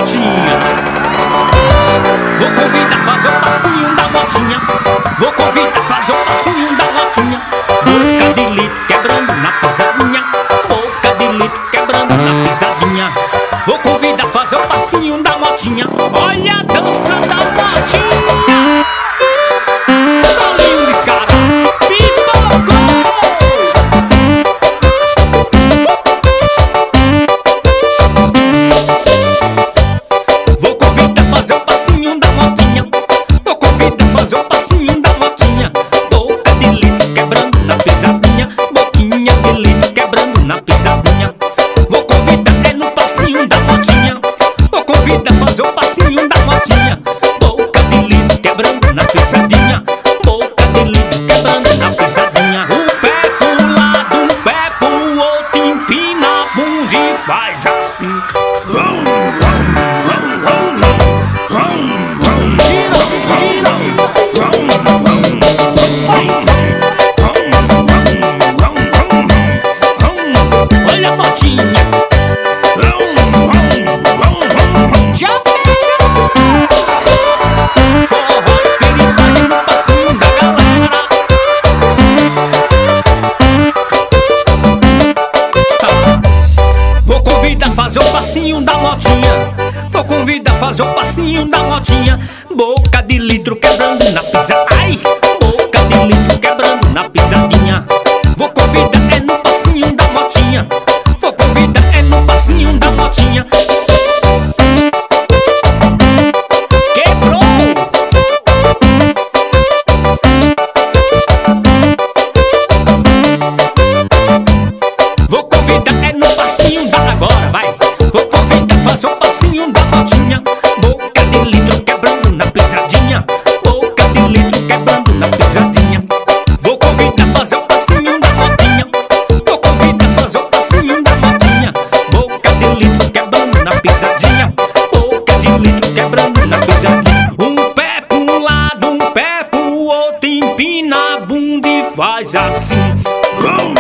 motinha. Vou convidar fazer o passinho da motinha. Vou convidar fazer o passinho da motinha. Boca de litro quebrando na pisadinha. Boca de litro quebrando na pisadinha. Vou convidar fazer o passinho da motinha. Olha a dança da motinha. Solinho descarado, pipocou. Vou convidar fazer o passinho da motinha. Vou convidar fazer o passinho da motinha. Boca de litro quebrando na pisadinha. Boquinha de litro quebrando na pisadinha. Vou convidar é no passinho da motinha. Vou convidar fazer o passinho da motinha. Boca de litro quebrando na pisadinha. Boca de litro quebrando na pisadinha. Um pé pro lado, um pé pro outro, empina a bunda e faz assim. Olha a motinha. Já pegou. Forró espirituais no passinho da galera. Vou convidar fazer o passinho da motinha. Vou convidar fazer o passinho da motinha. Boca de litro quebrando na pisadinha. Ai, boca de litro quebrando na pisadinha. Vou convidar é no passinho da motinha. Vou convidar é no passinho da motinha. Quebrou. Vou convidar é no passinho da agora, vai. Vou convidar fazer o passinho da motinha. Boca de litro quebrando na pisadinha. Boca de litro quebrando na pisadinha. Vou convidar fazer o passinho da motinha. Vou convidar fazer o passinho da motinha. Boca de litro quebrando na pisadinha. Boca de litro quebrando na pisadinha. Um pé pro um lado, um pé pro outro, empina a bunda e faz assim.